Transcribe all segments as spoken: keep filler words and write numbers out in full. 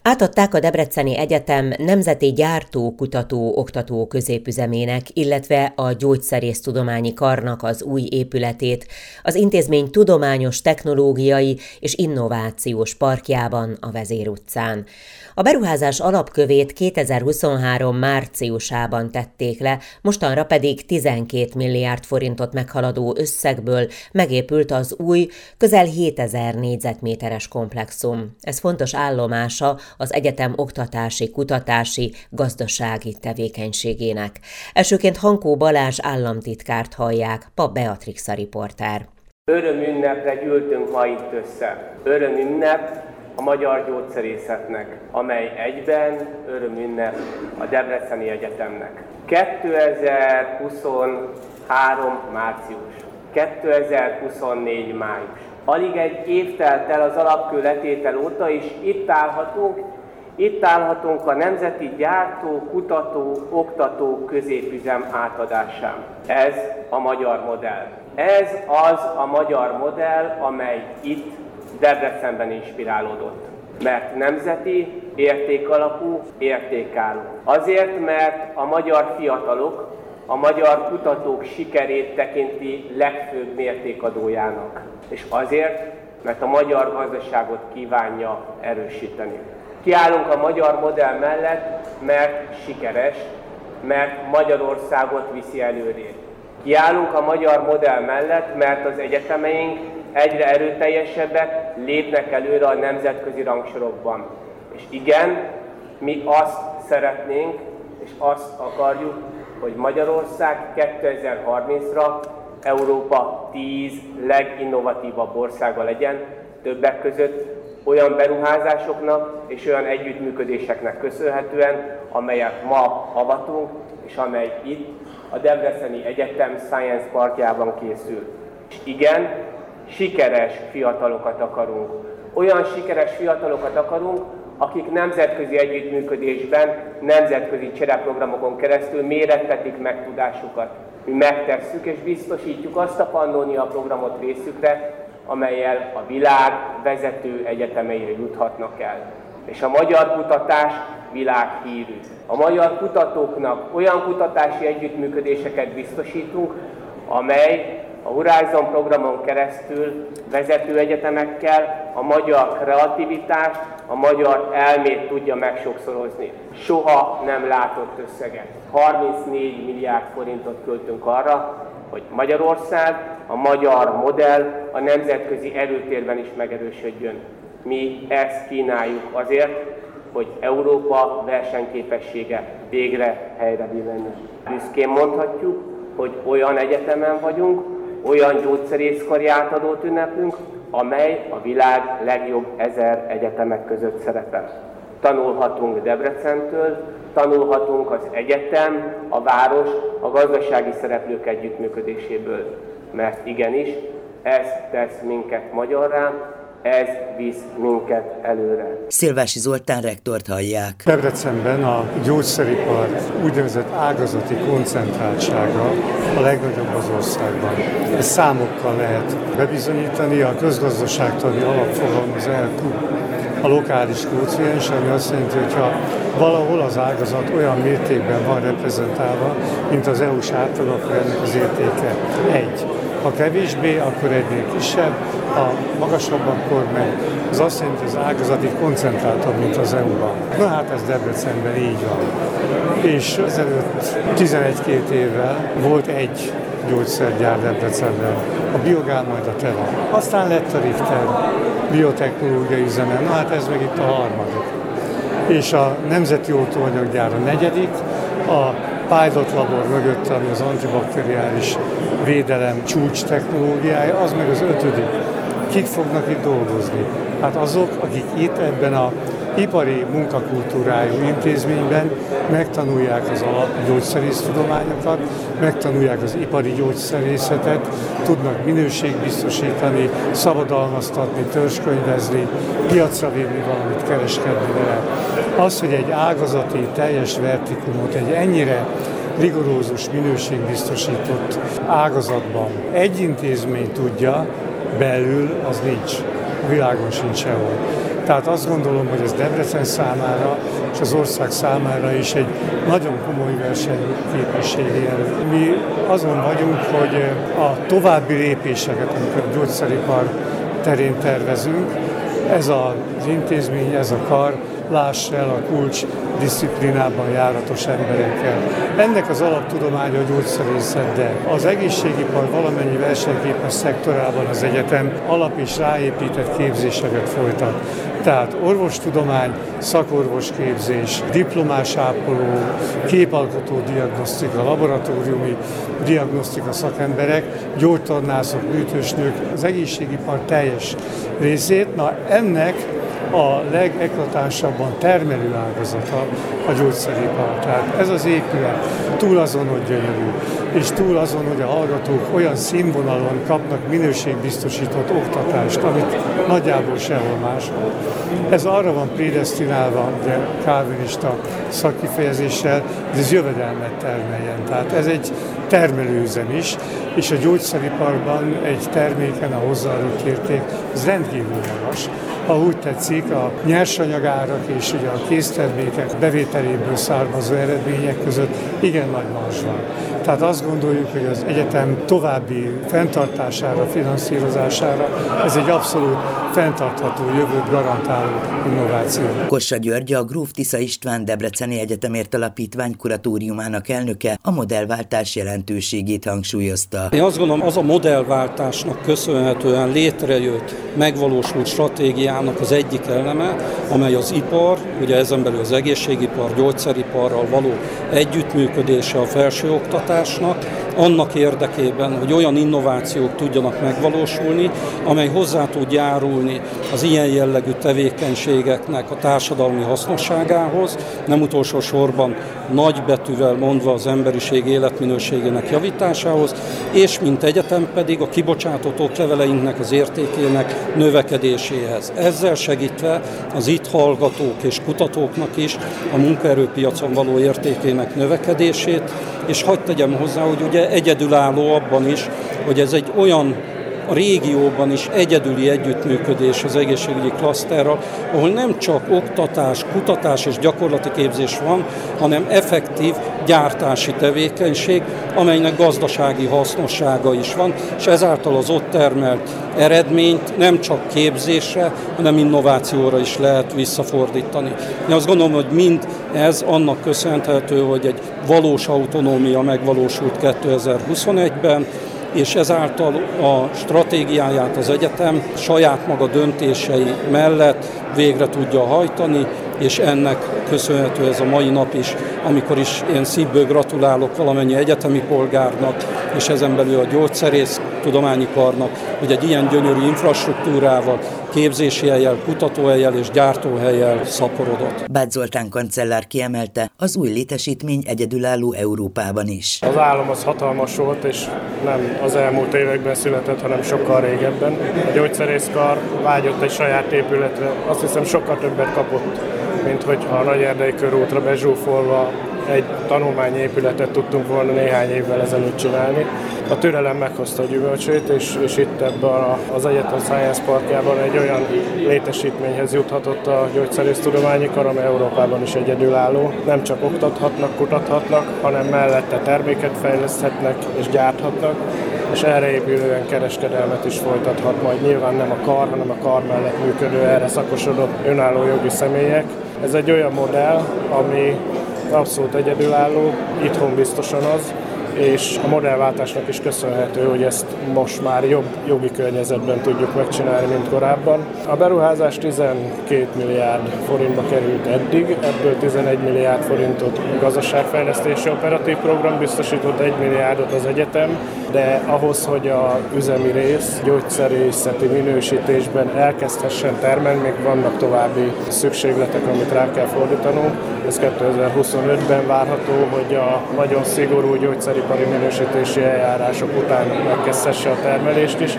Átadták a Debreceni Egyetem Nemzeti Gyártó-Kutató-Oktató Középüzemének, illetve a Gyógyszerésztudományi Karnak az új épületét az intézmény tudományos, technológiai és innovációs parkjában a Vezér utcán. A beruházás alapkövét kétezer-huszonhárom márciusában tették le, mostanra pedig tizenkét milliárd forintot meghaladó összegből megépült az új, közel hétezer négyzetméteres komplexum. Ez fontos állomása az egyetem oktatási, kutatási, gazdasági tevékenységének. Elsőként Hankó Balázs államtitkárt hallják, Pap Beatrix a riporter. Örömünnepre gyűltünk ma itt össze. Örömünnep a magyar gyógyszerészetnek, amely egyben örömünnep a Debreceni Egyetemnek. kétezer-huszonhárom március, kétezer-huszonnégy május. Alig egy év telt el az alapkő letétel óta, és itt állhatunk, itt állhatunk a Nemzeti Gyártó-Kutató-Oktató Középüzem átadásán. Ez a magyar modell. Ez az a magyar modell, amely itt Debrecenben inspirálódott. Mert nemzeti, értékalapú, értékálló. Azért, mert a magyar fiatalok, a magyar kutatók sikerét tekinti legfőbb mértékadójának. És azért, mert a magyar gazdaságot kívánja erősíteni. Kiállunk a magyar modell mellett, mert sikeres, mert Magyarországot viszi előre. Kiállunk a magyar modell mellett, mert az egyetemeink egyre erőteljesebbek, lépnek előre a nemzetközi rangsorokban. És igen, mi azt szeretnénk, és azt akarjuk, hogy Magyarország kétezer-harmincra Európa tíz leginnovatívabb országa legyen, többek között olyan beruházásoknak és olyan együttműködéseknek köszönhetően, amelyet ma avatunk, és amely itt a Debreceni Egyetem Science Parkjában készül. És igen, sikeres fiatalokat akarunk. Olyan sikeres fiatalokat akarunk, akik nemzetközi együttműködésben, nemzetközi csereprogramokon keresztül mérettetik meg tudásukat. Mi megtesszük és biztosítjuk azt a Pannónia programot részükre, amellyel a világ vezető egyetemeire juthatnak el. És a magyar kutatás világhírű. A magyar kutatóknak olyan kutatási együttműködéseket biztosítunk, amely a Horizon programon keresztül vezető egyetemekkel a magyar kreativitást, a magyar elmét tudja megsokszorozni. Soha nem látott összeget. harmincnégy milliárd forintot költünk arra, hogy Magyarország, a magyar modell a nemzetközi erőtérben is megerősödjön. Mi ezt kínáljuk azért, hogy Európa versenyképessége végre helyre billenjen. Büszkén mondhatjuk, hogy olyan egyetemen vagyunk, olyan gyógyszerészkari átadót ünneplünk, amely a világ legjobb ezer egyetemek között szerepel. Tanulhatunk Debrecentől, tanulhatunk az egyetem, a város, a gazdasági szereplők együttműködéséből. Mert igenis, ez tesz minket magyarrá, ez visz minket előre. Szilvási Zoltán rektort hallják. Debrecenben a gyógyszeripar úgynevezett ágazati koncentráltsága a legnagyobb az országban. Ezt számokkal lehet bebizonyítani, a közgazdaságtani alapfogalom az el kú, a lokális kvóciens, ami azt jelenti, hogyha valahol az ágazat olyan mértékben van reprezentálva, mint az é u-s átlag, akkor ennek az értéke egy. Ha kevésbé, akkor egynél kisebb, ha magasabb, akkor meg az azt jelenti, hogy az ágazati koncentráltabb, mint az é u-ban. Na hát ez Debrecenben így van. És ezelőtt tizenegy-két évvel volt egy gyógyszergyár Debrecenben, a Biogán, majd a Teva. Aztán lett a Richter biotechnológiai üzeme, na hát ez meg itt a harmadik. És a Nemzeti Oltóanyaggyár a negyedik, a Pilot Labor mögött, ami az antibakteriális védelem csúcs technológiája, az meg az ötödik. Kik fognak itt dolgozni? Hát azok, akik itt ebben a ipari munkakultúrájú intézményben megtanulják az alapgyógyszerésztudományokat, megtanulják az ipari gyógyszerészetet, tudnak minőségbiztosítani, szabadalmaztatni, törzskönyvezni, piacra vinni valamit, kereskedni vele. Az, hogy egy ágazati teljes vertikumot, egy ennyire rigorózus minőségbiztosított ágazatban egy intézmény tudja, belül az nincs. A világon sincs sehol. Tehát azt gondolom, hogy ez Debrecen számára és az ország számára is egy nagyon komoly versenyképességi erő. Mi azon vagyunk, hogy a további lépéseket, amiket a gyógyszeripar terén tervezünk, ez az intézmény, ez a kar lássa el a kulcs disziplinában járatos emberekkel. Ennek az alaptudománya a gyógyszerészet, de az egészségipar valamennyi versenyképes szektorában az egyetem alap- és ráépített képzéseket folytat. Tehát orvostudomány, szakorvosképzés, diplomás ápoló, képalkotó diagnosztika, laboratóriumi diagnosztika szakemberek, gyógytornászok, műtősnők, az egészségipar teljes részét. Na ennek a legeklatánsabban termelő ágazata a gyógyszeripar. Tehát ez az épület túl azon, hogy gyönyörű, és túl azon, hogy a hallgatók olyan színvonalon kapnak minőségbiztosított oktatást, amit nagyjából sehol máshol. Ez arra van prédesztinálva, de kálvinista szakkifejezéssel, hogy ez jövedelmet termeljen. Tehát ez egy termelőüzem is, és a gyógyszeriparban egy terméken a hozzáadott érték az rendkívül magas. Ha úgy tetszik, a nyersanyagárak és ugye a késztermékek bevételéből származó eredmények között igen nagy marzs van. Tehát azt gondoljuk, hogy az egyetem további fenntartására, finanszírozására ez egy abszolút fenntartható jövőt garantáló innováció. Kossa György, a Gróf Tisza István Debreceni Egyetemért Alapítvány kuratóriumának elnöke a modellváltás jelentőségét hangsúlyozta. Én azt gondolom, az a modellváltásnak köszönhetően létrejött, megvalósult stratégiának az egyik eleme, amely az ipar, ugye ezen belül az egészségipar, gyógyszeriparral való együttműködése a felsőoktatásnak, annak érdekében, hogy olyan innovációk tudjanak megvalósulni, amely hozzá tud járulni az ilyen jellegű tevékenységeknek a társadalmi hasznosságához, nem utolsó sorban nagybetűvel mondva az emberiség életminőségének javításához, és mint egyetem pedig a kibocsátott okleveleinknek az értékének növekedéséhez. Ezzel segítve az itt hallgatók és kutatóknak is a munkaerőpiacon való értékének növekedését, és hadd tegyem hozzá, hogy ugye egyedülálló abban is, hogy ez egy olyan a régióban is egyedüli együttműködés az egészségügyi klaszterral, ahol nem csak oktatás, kutatás és gyakorlati képzés van, hanem effektív gyártási tevékenység, amelynek gazdasági hasznossága is van, és ezáltal az ott termelt eredményt nem csak képzésre, hanem innovációra is lehet visszafordítani. Én azt gondolom, hogy mind ez annak köszönhető, hogy egy valós autonómia megvalósult kétezer-huszonegyben, és ezáltal a stratégiáját az egyetem saját maga döntései mellett végre tudja hajtani, és ennek köszönhető ez a mai nap is, amikor is én szívből gratulálok valamennyi egyetemi polgárnak, és ezen belül a gyógyszerész tudományi karnak, hogy egy ilyen gyönyörű infrastruktúrával, képzési hellyel, kutatóhellyel és gyártóhellyel szaporodott. Bács Zoltán kancellár kiemelte, az új létesítmény egyedülálló Európában is. Az álom az hatalmas volt, és nem az elmúlt években született, hanem sokkal régebben. A gyógyszerészkar vágyott egy saját épületre, azt hiszem sokkal többet kapott, mint hogyha a Nagyerdei körútra bezsúfolva egy tanulmányi épületet tudtunk volna néhány évvel ezelőtt csinálni. A türelem meghozta a gyümölcsét, és, és itt ebben az egyetem Science Parkjában egy olyan létesítményhez juthatott a gyógyszerésztudományi kar, amely Európában is egyedülálló. Nem csak oktathatnak, kutathatnak, hanem mellette terméket fejleszthetnek és gyárthatnak, és erre épülően kereskedelmet is folytathat majd. Nyilván nem a kar, hanem a kar mellett működő, erre szakosodott önálló jogi személyek. Ez egy olyan modell, ami abszolút egyedülálló, itthon biztosan az, és a modellváltásnak is köszönhető, hogy ezt most már jobb jogi környezetben tudjuk megcsinálni, mint korábban. A beruházás tizenkét milliárd forintba került eddig, ebből tizenegy milliárd forintot gazdaságfejlesztési operatív program biztosított, egy milliárdot az egyetem, de ahhoz, hogy a üzemi rész gyógyszerészeti minősítésben elkezdhessen termelni, még vannak további szükségletek, amit rá kell fordítanunk. Ez kétezer-huszonötben várható, hogy a nagyon szigorú gyógyszeripari minősítési eljárások után megkezdhesse a termelést is. És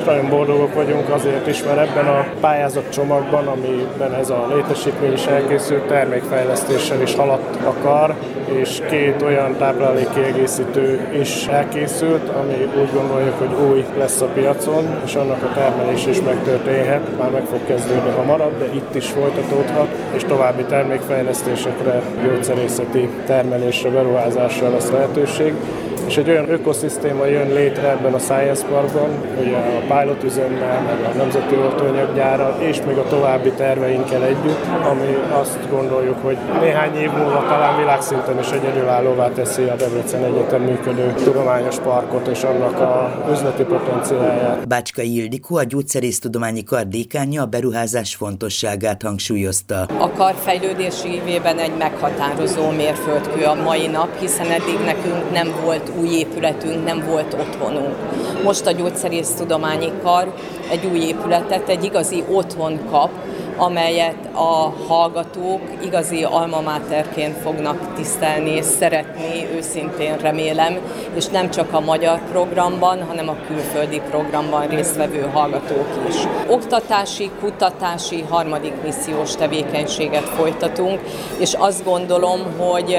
Nagyon boldogok vagyunk azért is, mert ebben a pályázatcsomagban, amiben ez a létesítmény is elkészült, termékfejlesztéssel is haladt a kar, és két olyan táplálékkiegészítő is elkészült, ami úgy gondoljuk, hogy új lesz a piacon, és annak a termelés is megtörténhet, már meg fog kezdődni hamarabb, de itt is folytatódhat, és további termékfejlesztésekre, gyógyszerészeti termelésre, beruházásra lesz lehetőség. És egy olyan ökoszisztéma jön létre ebben a Science Parkban, ugye a pilot üzemmel, meg a Nemzeti Oltóanyaggyárral, és még a további terveinkkel együtt, ami azt gondoljuk, hogy néhány év múlva talán világszinten is egyedülállóvá teszi a Debreceni Egyetem működő tudományos parkot és annak a üzleti potenciáját. Bácskai Ildikó, a Gyógyszerésztudományi Kar dékánja a beruházás fontosságát hangsúlyozta. A kar fejlődési évében egy meghatározó mérföldkő a mai nap, hiszen eddig nekünk nem volt új épületünk, nem volt otthonunk. Most a Gyógyszerésztudományi Kar egy új épületet, egy igazi otthon kap, amelyet a hallgatók igazi alma materként fognak tisztelni és szeretni, őszintén remélem, és nem csak a magyar programban, hanem a külföldi programban résztvevő hallgatók is. Oktatási, kutatási, harmadik missziós tevékenységet folytatunk, és azt gondolom, hogy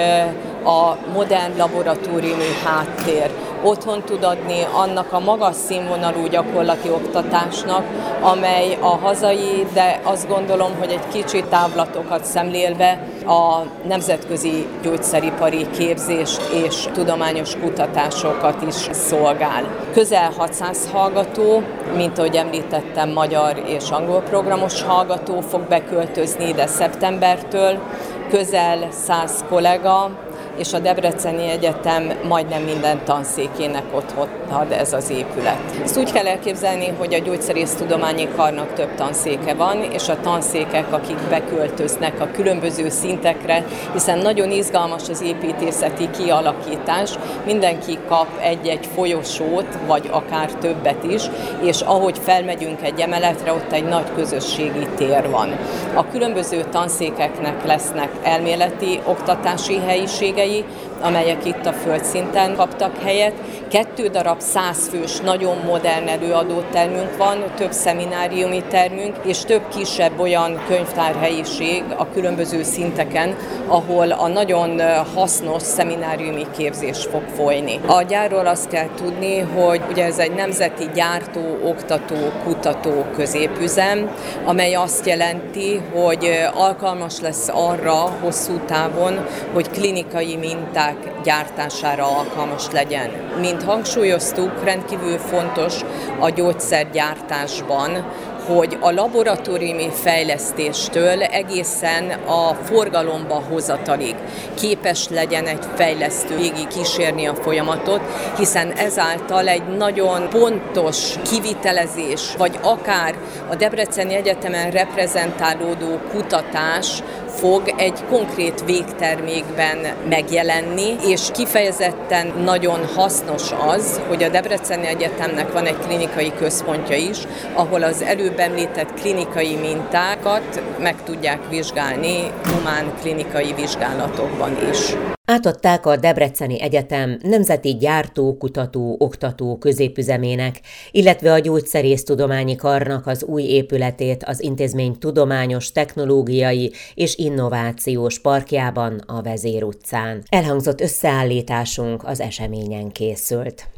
a modern laboratóriumi háttér otthon tud adni annak a magas színvonalú gyakorlati oktatásnak, amely a hazai, de azt gondolom, hogy egy kicsit távlatokat szemlélve a nemzetközi gyógyszeripari képzést és tudományos kutatásokat is szolgál. Közel hatszáz hallgató, mint ahogy említettem, magyar és angol programos hallgató fog beköltözni ide szeptembertől, közel száz kollega, és a Debreceni Egyetem majdnem minden tanszékének otthont ad ez az épület. Ezt úgy kell elképzelni, hogy a Gyógyszerésztudományi Karnak több tanszéke van, és a tanszékek, akik beköltöznek a különböző szintekre, hiszen nagyon izgalmas az építészeti kialakítás, mindenki kap egy-egy folyosót, vagy akár többet is, és ahogy felmegyünk egy emeletre, ott egy nagy közösségi tér van. A különböző tanszékeknek lesznek elméleti oktatási helyiségei, amelyek itt a földszinten kaptak helyet. Kettő darab százfős, nagyon modern előadótermünk van, több szemináriumi termünk, és több kisebb olyan könyvtárhelyiség a különböző szinteken, ahol a nagyon hasznos szemináriumi képzés fog folyni. A gyárról azt kell tudni, hogy ugye ez egy nemzeti gyártó, oktató, kutató középüzem, amely azt jelenti, hogy alkalmas lesz arra hosszú távon, hogy klinikai minták gyártására alkalmas legyen. Mint hangsúlyoztuk, rendkívül fontos a gyógyszergyártásban, hogy a laboratóriumi fejlesztéstől egészen a forgalomba hozatalig képes legyen egy fejlesztő végig kísérni a folyamatot, hiszen ezáltal egy nagyon pontos kivitelezés, vagy akár a Debreceni Egyetemen reprezentálódó kutatás fog egy konkrét végtermékben megjelenni, és kifejezetten nagyon hasznos az, hogy a Debreceni Egyetemnek van egy klinikai központja is, ahol az előbb említett klinikai mintákat meg tudják vizsgálni humán klinikai vizsgálatokban is. Átadták a Debreceni Egyetem Nemzeti Gyártó, Kutató, Oktató középüzemének, illetve a Gyógyszerésztudományi Karnak az új épületét az intézmény tudományos, technológiai és innovációs parkjában, a Vezér utcán. Elhangzott összeállításunk az eseményen készült.